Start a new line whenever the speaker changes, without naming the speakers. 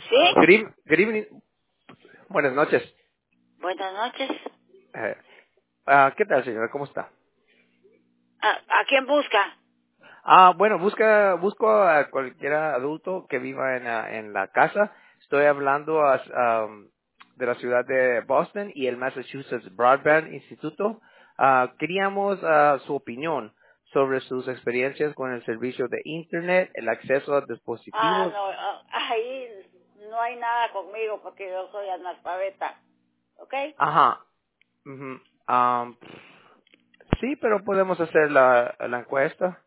¿Sí?
Good evening. Buenas noches.
Buenas noches.
Eh, ¿Qué tal, señora? ¿Cómo está?
¿A quién busca?
Bueno, busco a cualquier adulto que viva en la casa. Estoy hablando de la ciudad de Boston y el Massachusetts Broadband Instituto. Queríamos su opinión sobre sus experiencias con el servicio de Internet, el acceso a dispositivos.
No, ahí no hay nada conmigo porque yo soy analfabeta. ¿Ok?
Ajá. Ujú. Sí, pero podemos hacer la encuesta.